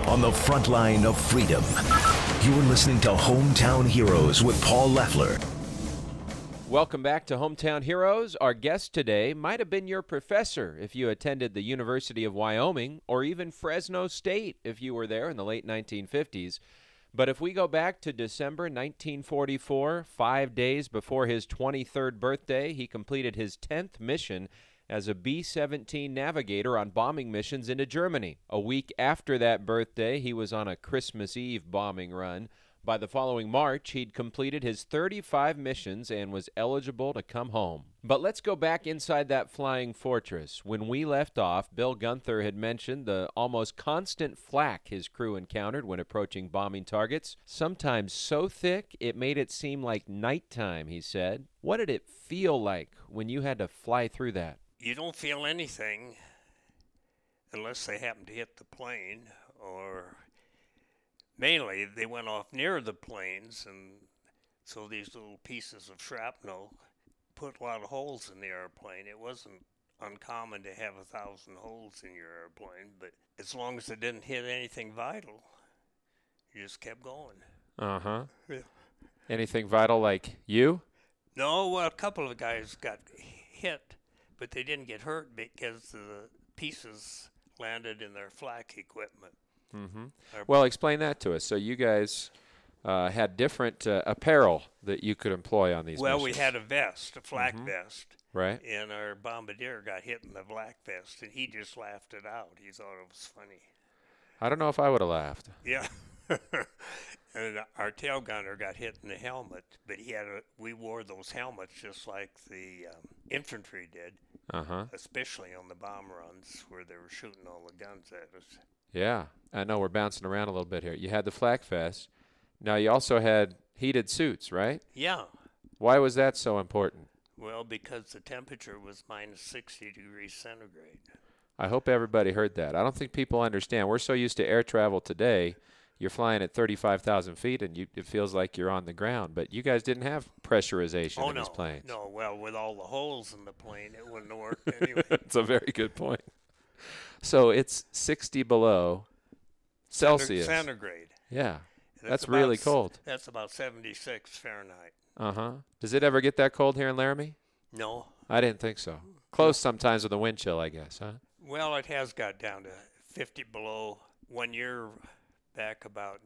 on the front line of freedom. You're listening to Hometown Heroes with Paul Leffler. Welcome back to Hometown Heroes. Our guest today might have been your professor if you attended the University of Wyoming, or even Fresno State if you were there in the late 1950s. But if we go back to December 1944, 5 days before his 23rd birthday, he completed his 10th mission as a B-17 navigator on bombing missions into Germany. A week after that birthday, he was on a Christmas Eve bombing run. By the following March, he'd completed his 35 missions and was eligible to come home. But let's go back inside that flying fortress. When we left off, Bill Gunther had mentioned the almost constant flak his crew encountered when approaching bombing targets, sometimes so thick it made it seem like nighttime, he said. What did it feel like when you had to fly through that? You don't feel anything unless they happen to hit the plane, or mainly they went off near the planes, and so these little pieces of shrapnel put a lot of holes in the airplane. It wasn't uncommon to have 1,000 holes in your airplane, but as long as it didn't hit anything vital, you just kept going. Uh-huh. Yeah. Anything vital like you? No, well, a couple of guys got hit, but they didn't get hurt because the pieces landed in their flak equipment. Mm-hmm. Well, explain that to us. So you guys had different apparel that you could employ on these missions. We had a vest, a flak vest. Right. And our bombardier got hit in the black vest, and he just laughed it out. He thought it was funny. I don't know if I would have laughed. Yeah. And our tail gunner got hit in the helmet, but we wore those helmets just like the infantry did, especially on the bomb runs where they were shooting all the guns at us. Yeah, I know we're bouncing around a little bit here. You had the flak vest. Now you also had heated suits, right? Yeah. Why was that so important? Well, because the temperature was minus 60 degrees centigrade. I hope everybody heard that. I don't think people understand. We're so used to air travel today. You're flying at 35,000 feet, and it feels like you're on the ground. But you guys didn't have pressurization in these planes. No, well, with all the holes in the plane, it wouldn't have worked anyway. That's a very good point. So it's 60 below Celsius. Centigrade. Yeah, that's really cold. That's about 76 Fahrenheit. Uh-huh. Does it ever get that cold here in Laramie? No. I didn't think so. Close sometimes with a wind chill, I guess, huh? Well, it has got down to 50 below. 1 year back about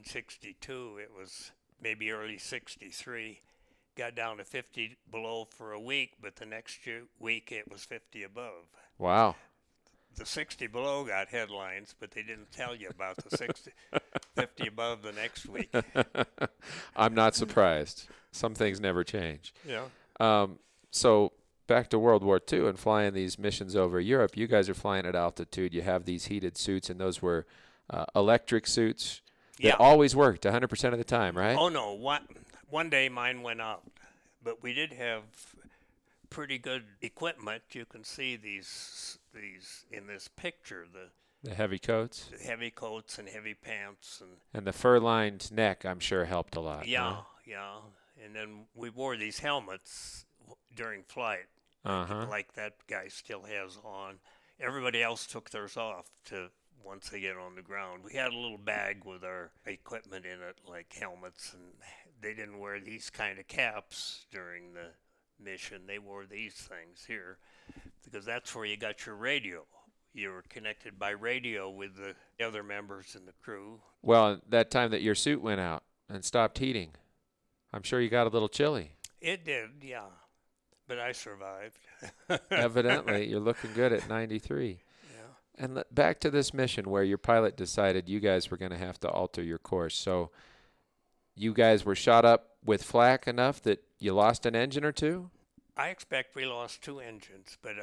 1962, it was maybe early 63. Got down to 50 below for a week, but the next week it was 50 above. Wow. The 60 below got headlines, but they didn't tell you about the 50 above the next week. I'm not surprised. Some things never change. Yeah. So back to World War II and flying these missions over Europe, you guys are flying at altitude. You have these heated suits, and those were electric suits that always worked 100% of the time, right? Oh, no. One day mine went out, but we did have pretty good equipment. You can see these in this picture, the heavy coats. The heavy coats and heavy pants, and the fur-lined neck, I'm sure, helped a lot. Yeah, huh? yeah. And then we wore these helmets during flight, like that guy still has on. Everybody else took theirs off once they get on the ground. We had a little bag with our equipment in it, like helmets, and they didn't wear these kind of caps during the mission. They wore these things here because that's where you got your radio. You were connected by radio with the other members in the crew. Well, that time that your suit went out and stopped heating, I'm sure you got a little chilly. It did, yeah. But I survived. Evidently, you're looking good at 93. Yeah. And back to this mission where your pilot decided you guys were going to have to alter your course. So you guys were shot up with flak enough that you lost an engine or two? I expect we lost 2 engines, but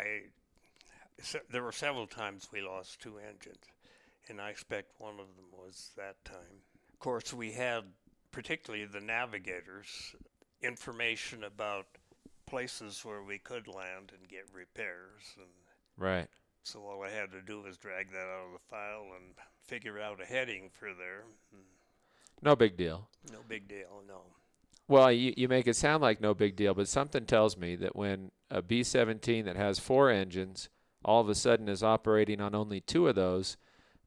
there were several times we lost 2 engines, and I expect one of them was that time. Of course, we had, particularly the navigators, information about places where we could land and get repairs. And right. So all I had to do was drag that out of the file and figure out a heading for there. No big deal. No big deal, no. Well, you make it sound like no big deal, but something tells me that when a B-17 that has 4 engines all of a sudden is operating on only 2 of those,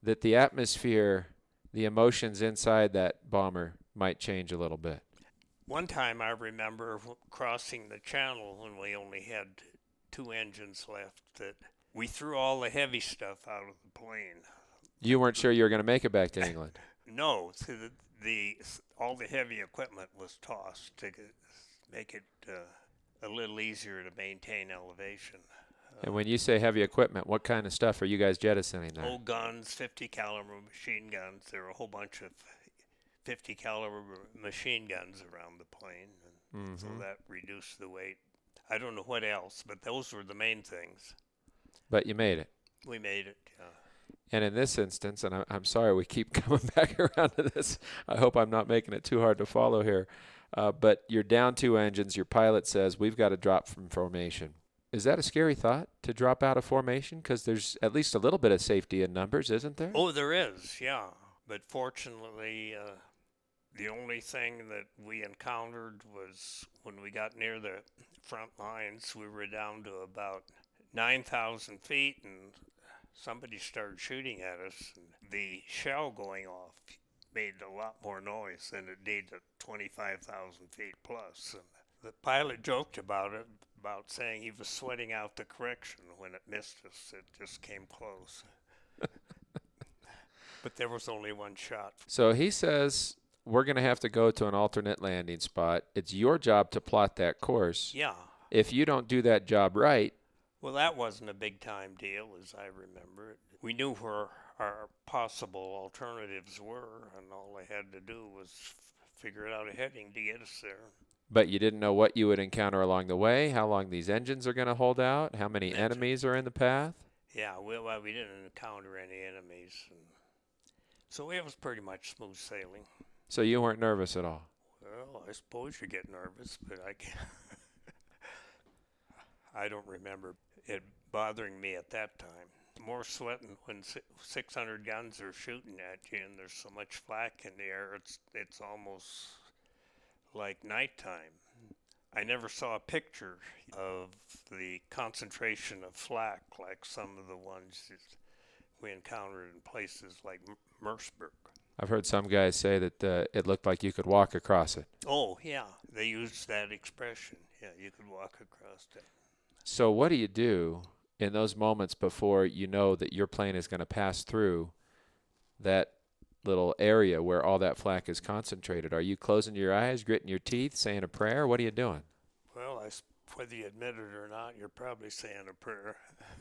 that the atmosphere, the emotions inside that bomber might change a little bit. One time I remember crossing the channel when we only had 2 engines left, that we threw all the heavy stuff out of the plane. You weren't sure you were going to make it back to England? No, so all the heavy equipment was tossed to make it a little easier to maintain elevation. And when you say heavy equipment, what kind of stuff are you guys jettisoning there? Old guns, 50 caliber machine guns. There were a whole bunch of 50 caliber machine guns around the plane, and so that reduced the weight. I don't know what else, but those were the main things. But you made it. We made it, yeah. And in this instance, and I'm sorry we keep coming back around to this. I hope I'm not making it too hard to follow here. But you're down 2 engines. Your pilot says, we've got to drop from formation. Is that a scary thought, to drop out of formation? Because there's at least a little bit of safety in numbers, isn't there? Oh, there is, yeah. But fortunately, the only thing that we encountered was when we got near the front lines, we were down to about 9,000 feet, and somebody started shooting at us. And the shell going off made a lot more noise than it did at 25,000 feet plus. And the pilot joked about it, about saying he was sweating out the correction when it missed us. It just came close. But there was only one shot. So he says, we're going to have to go to an alternate landing spot. It's your job to plot that course. Yeah. If you don't do that job right. Well, that wasn't a big-time deal, as I remember it. We knew where our possible alternatives were, and all they had to do was figure out a heading to get us there. But you didn't know what you would encounter along the way, how long these engines are going to hold out, how many enemies are in the path? Yeah, well, we didn't encounter any enemies. So it was pretty much smooth sailing. So you weren't nervous at all? Well, I suppose you get nervous, but I can't. I don't remember it bothering me at that time. More sweating when 600 guns are shooting at you and there's so much flak in the air, it's almost like nighttime. I never saw a picture of the concentration of flak like some of the ones that we encountered in places like Merseburg. I've heard some guys say that it looked like you could walk across it. Oh, yeah. They used that expression. Yeah, you could walk across it. So what do you do in those moments before you know that your plane is going to pass through that little area where all that flak is concentrated? Are you closing your eyes, gritting your teeth, saying a prayer? What are you doing? Well, whether you admit it or not, you're probably saying a prayer.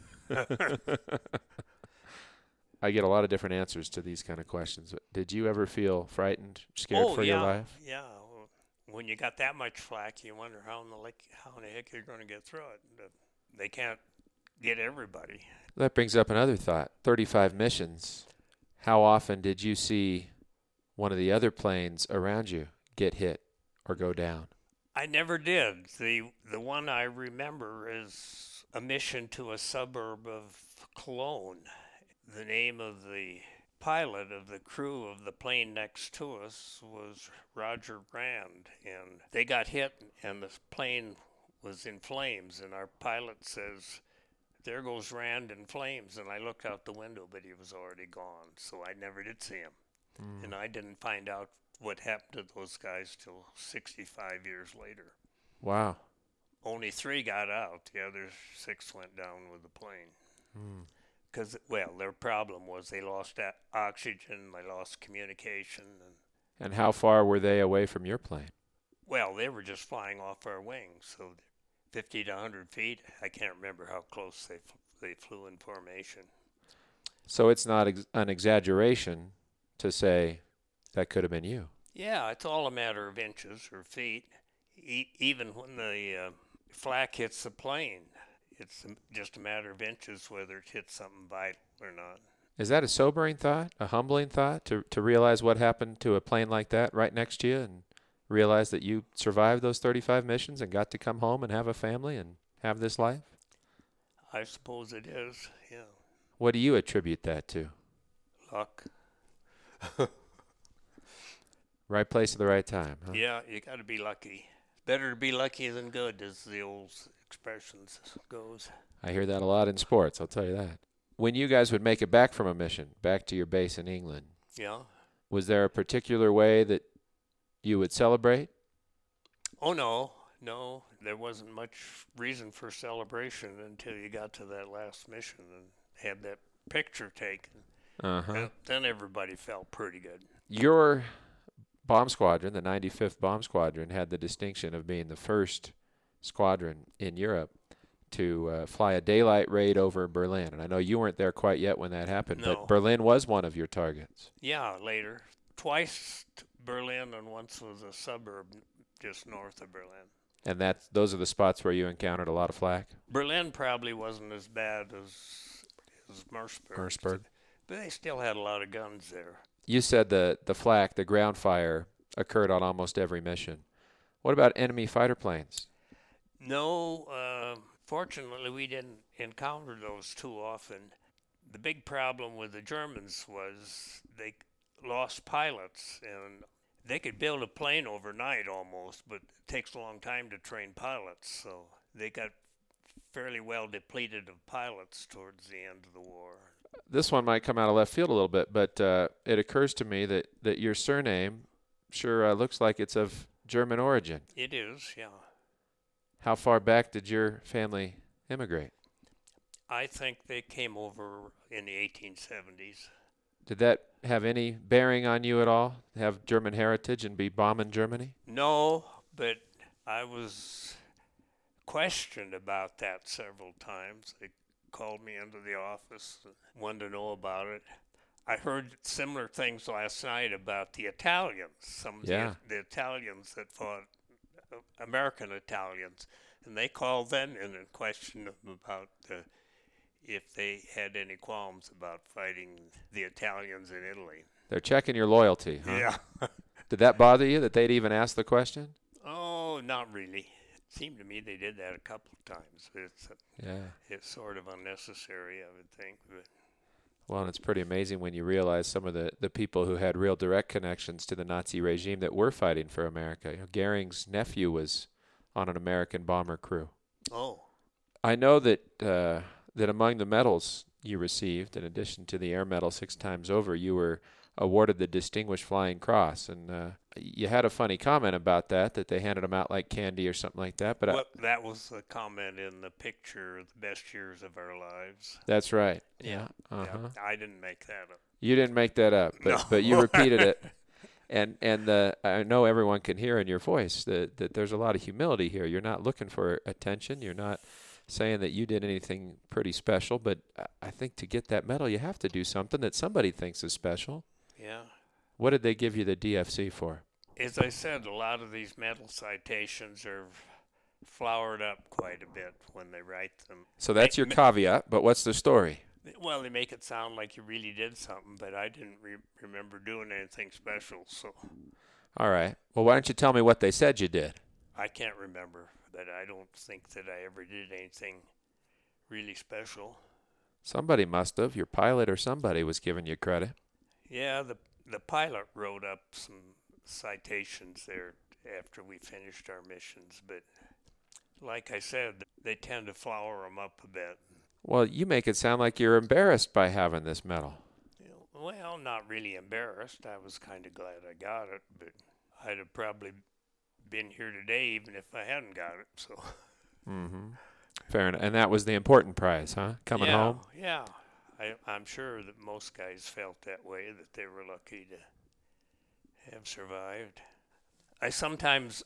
I get a lot of different answers to these kind of questions. Did you ever feel frightened, scared for your life? Yeah. When you got that much flak, you wonder how in the heck you're going to get through it. They can't get everybody. That brings up another thought. 35 missions. How often did you see one of the other planes around you get hit or go down? I never did. The one I remember is a mission to a suburb of Cologne. The name of the pilot of the crew of the plane next to us was Roger Brand, and they got hit and the plane was in flames, and our pilot says, "There goes Rand in flames," and I looked out the window, but he was already gone, so I never did see him. And I didn't find out what happened to those guys till 65 years later. Wow. Only 3 got out. The other 6 went down with the plane. Because, their problem was they lost oxygen, they lost communication. And how far were they away from your plane? Well, they were just flying off our wings, so 50 to 100 feet. I can't remember how close they flew in formation. So it's not an exaggeration to say that could have been you. Yeah, it's all a matter of inches or feet. Even when the flak hits the plane, it's just a matter of inches whether it hits something vital or not. Is that a sobering thought, a humbling thought, to realize what happened to a plane like that right next to you and realize that you survived those 35 missions and got to come home and have a family and have this life? I suppose it is, yeah. What do you attribute that to? Luck. Right place at the right time, huh? Yeah, you got to be lucky. Better to be lucky than good, as the old expression goes. I hear that a lot in sports, I'll tell you that. When you guys would make it back from a mission, back to your base in England, Yeah. was there a particular way that you would celebrate? Oh, no, there wasn't much reason for celebration until you got to that last mission and had that picture taken. Uh-huh. Then everybody felt pretty good. Your bomb squadron, the 95th Bomb Squadron, had the distinction of being the first squadron in Europe to fly a daylight raid over Berlin. And I know you weren't there quite yet when that happened, No. but Berlin was one of your targets. Yeah, later. Twice Berlin, and once was a suburb just north of Berlin. And those are the spots where you encountered a lot of flak? Berlin probably wasn't as bad as Merseburg. But they still had a lot of guns there. You said the flak, the ground fire, occurred on almost every mission. What about enemy fighter planes? No, fortunately we didn't encounter those too often. The big problem with the Germans was they lost pilots, and they could build a plane overnight almost, but it takes a long time to train pilots, so they got fairly well depleted of pilots towards the end of the war. This one might come out of left field a little bit, but it occurs to me that your surname sure looks like it's of German origin. It is, yeah. How far back did your family immigrate? I think they came over in the 1870s. Did that have any bearing on you at all, have German heritage and be bombing Germany? No, but I was questioned about that several times. They called me into the office and wanted to know about it. I heard similar things last night about the Italians, some of the Italians that fought, American Italians, and they called them in and questioned them about if they had any qualms about fighting the Italians in Italy. They're checking your loyalty, huh? Yeah. Did that bother you that they'd even ask the question? Oh, not really. It seemed to me they did that a couple of times. It's sort of unnecessary, I would think. But. Well, and it's pretty amazing when you realize some of the people who had real direct connections to the Nazi regime that were fighting for America. You know, Goering's nephew was on an American bomber crew. Oh. I know that that among the medals you received, in addition to the Air Medal 6 times over, you were awarded the Distinguished Flying Cross. And you had a funny comment about that they handed them out like candy or something like that. But that was the comment in the picture, The Best Years of Our Lives. That's right. Yeah. Uh-huh. Yeah. I didn't make that up. You didn't make that up, but you repeated it. And I know everyone can hear in your voice that there's a lot of humility here. You're not looking for attention. You're not saying that you did anything pretty special. But I think to get that medal, you have to do something that somebody thinks is special. Yeah. What did they give you the DFC for? As I said, a lot of these medal citations are flowered up quite a bit when they write them. So that's your caveat, but what's the story? Well, they make it sound like you really did something, but I didn't remember doing anything special. So. All right. Well, why don't you tell me what they said you did? I can't remember, but I don't think that I ever did anything really special. Somebody must have. Your pilot or somebody was giving you credit. Yeah, the pilot wrote up some citations there after we finished our missions, but like I said, they tend to flower them up a bit. Well, you make it sound like you're embarrassed by having this medal. Well, not really embarrassed. I was kind of glad I got it, but I'd have probably been here today even if I hadn't got it. So. Mm-hmm. Fair enough. And that was the important prize, huh? Coming home? Yeah. I'm sure that most guys felt that way, that they were lucky to have survived. I sometimes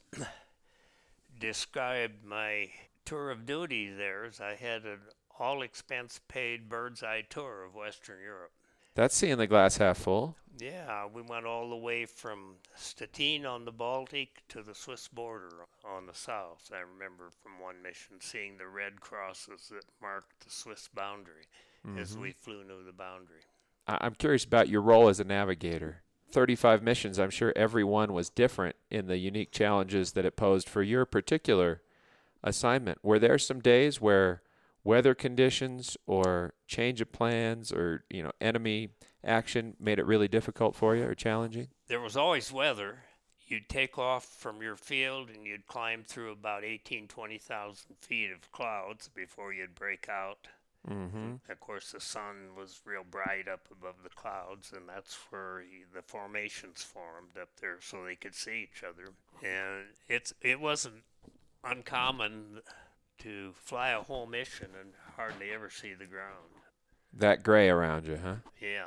describe my tour of duty there as I had an all-expense-paid bird's-eye tour of Western Europe. That's seeing the glass half full. Yeah, we went all the way from Stettin on the Baltic to the Swiss border on the south. I remember from one mission seeing the red crosses that marked the Swiss boundary as we flew near the boundary. I'm curious about your role as a navigator. 35 missions, I'm sure every one was different in the unique challenges that it posed for your particular assignment. Were there some days where weather conditions or change of plans or enemy action made it really difficult for you or challenging? There was always weather. You'd take off from your field and you'd climb through about 20,000 feet of clouds before you'd break out. Mm-hmm. Of course, the sun was real bright up above the clouds, and that's where the formations formed up there so they could see each other. And it wasn't uncommon to fly a whole mission and hardly ever see the ground. That gray around you, huh? Yeah.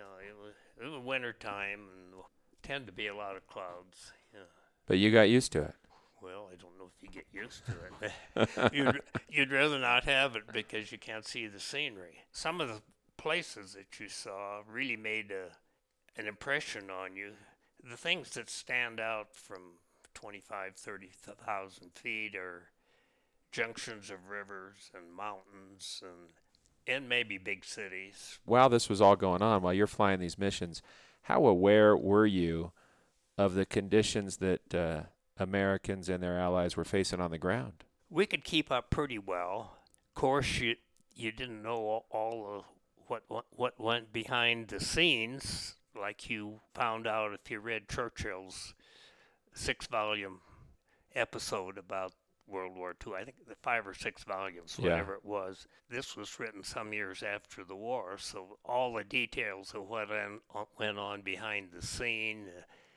It was winter time and tend to be a lot of clouds. Yeah. But you got used to it. Well, I don't know if you get used to it. You'd rather not have it because you can't see the scenery. Some of the places that you saw really made an impression on you. The things that stand out from 25, 30,000 feet are junctions of rivers and mountains and maybe big cities. While this was all going on, while you're flying these missions, how aware were you of the conditions that Americans and their allies were facing on the ground? We could keep up pretty well. Of course, you didn't know all of what went behind the scenes, like you found out if you read Churchill's 6-volume episode about World War II. I think the 5 or 6 volumes, whatever it was. This was written some years after the war, so all the details of what went on behind the scene.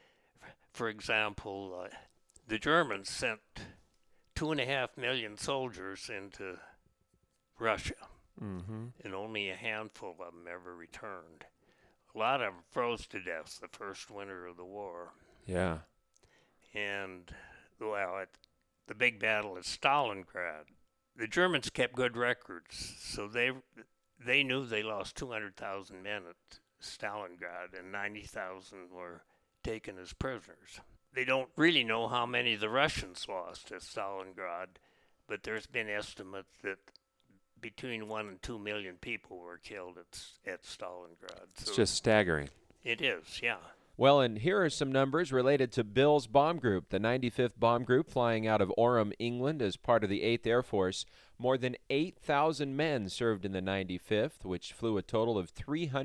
For example, the Germans sent 2.5 million soldiers into Russia, and only a handful of them ever returned. A lot of them froze to death the first winter of the war. Yeah. And, well, at the big battle at Stalingrad, the Germans kept good records, so they knew they lost 200,000 men at Stalingrad, and 90,000 were taken as prisoners. They don't really know how many the Russians lost at Stalingrad, but there's been estimates that between 1 and 2 million people were killed at Stalingrad. It's just staggering. It is, yeah. Well, and here are some numbers related to Bill's bomb group, the 95th Bomb Group, flying out of Orham, England, as part of the 8th Air Force. More than 8,000 men served in the 95th, which flew a total of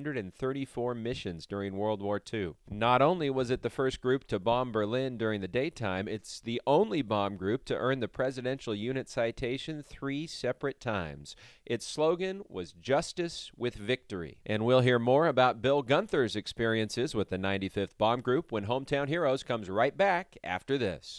334 missions during World War II. Not only was it the first group to bomb Berlin during the daytime, it's the only bomb group to earn the Presidential Unit Citation 3 separate times. Its slogan was Justice with Victory. And we'll hear more about Bill Gunther's experiences with the 95th Bomb Group when Hometown Heroes comes right back after this.